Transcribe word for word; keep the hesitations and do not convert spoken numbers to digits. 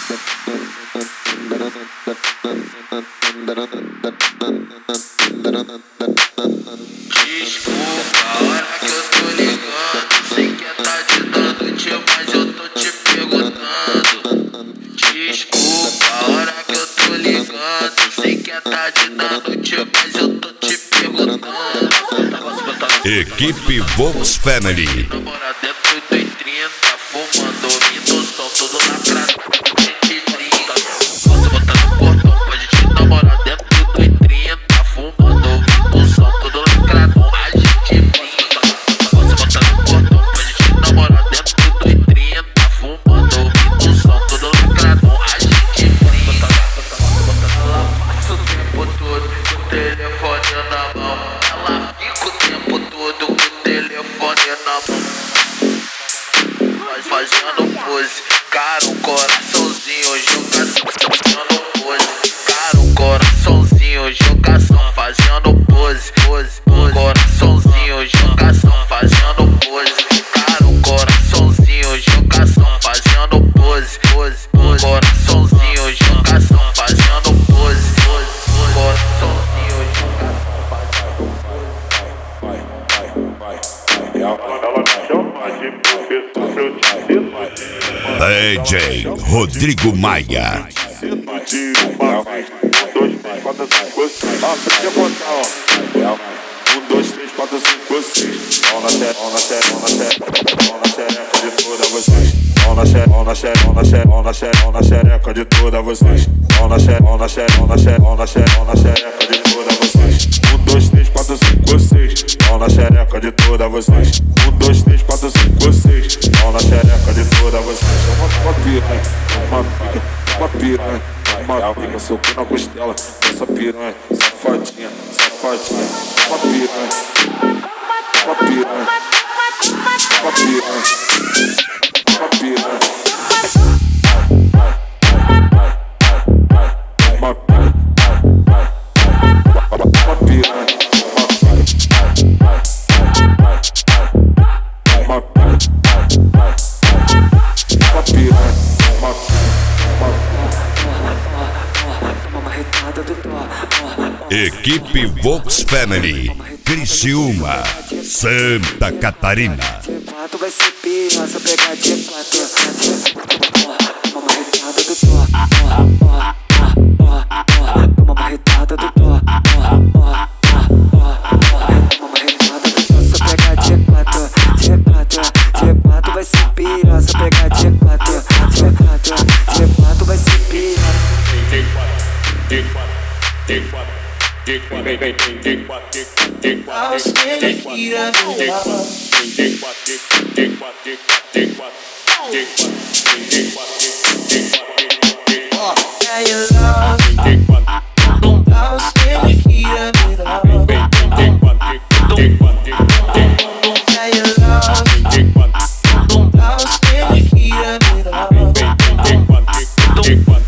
Desculpa a hora que eu tô ligando. Sei que é tarde da noite, mas eu tô te perguntando. Desculpa a hora que eu tô ligando. Sei que é tarde da noite, mas eu tô te perguntando. Equipe Vox Family. Namora dentro do trinta, fumando, ouvindo o som, tudo lacrado. Posso botar no portão, pode te namorar dentro do trinta, fumando, ouvindo o som, tudo lacrado. A gente brinca. Posso botar no portão, pode te namorar dentro do trinta, fumando, ouvindo o som, tudo lacrado. A gente brinca. Ela passa o tempo todo com o telefone na mão. Ela fica o tempo todo com o telefone na mão. Fazendo pose, cara, um coraçãozinho, jogação, fazendo pose, cara, um coraçãozinho, jogação, fazendo pose, pose, pose, coraçãozinho, jogação, fazendo pose, cara, um coraçãozinho, jogação, fazendo pose, pose, pose, coraçãozinho, jogação, fazendo pose, pose, pose, coraçãozinho, jogação, fazendo pose. Ela me chama de professor pra eu te seduzir. D J Rodrigo Maia. Seduzir uma vez. Um, dois, três, quatro, cinco, seis. Aprende a contar, ó. Um, dois, três, quatro, cinco, seis. Mão na xereca, mão na xereca, mão na xereca, mão na xereca de todas vocês. Mão na xereca, mão na xereca, mão na xereca, mão na xereca, mão na xereca de todas vocês. Mão na xereca, mão na xereca, mão na xereca, mão na xereca, mão na xereca de todas vocês. Um, dois, três, quatro, cinco, seis. Mão na xereca de todas vocês. Um, dois, três, quatro, cinco, seis. Mão na xereca de todas vocês. Uma piranha, uma pica, uma piranha, uma pica, soco na costela. Essa piranha, safadinha, safadinha. Uma piranha, uma piranha, uma piranha, uma piranha. Uma piranha, uma piranha. Equipe Vox Family, Criciúma, Santa Catarina. quatro vai ser pior, só pegar de quatro. Toma uma retada do Thor. Toma uma retada do Thor. Toma uma retada do Thor, só pegar de quatro. De quatro, de quatro vai ser pior, só pegar de quatro. De quatro, de quatro vai ser pior. De quatro, de quatro, de quatro. Take one, take one, take one, take one, I'll stand take here one, and take love. one, take one, take one, take one, take one, take one, take one, Yeah, you love. take one, I'll stand here and love. take one, take one, Yeah, you love. take one, I'll stand here and love. take one, take one.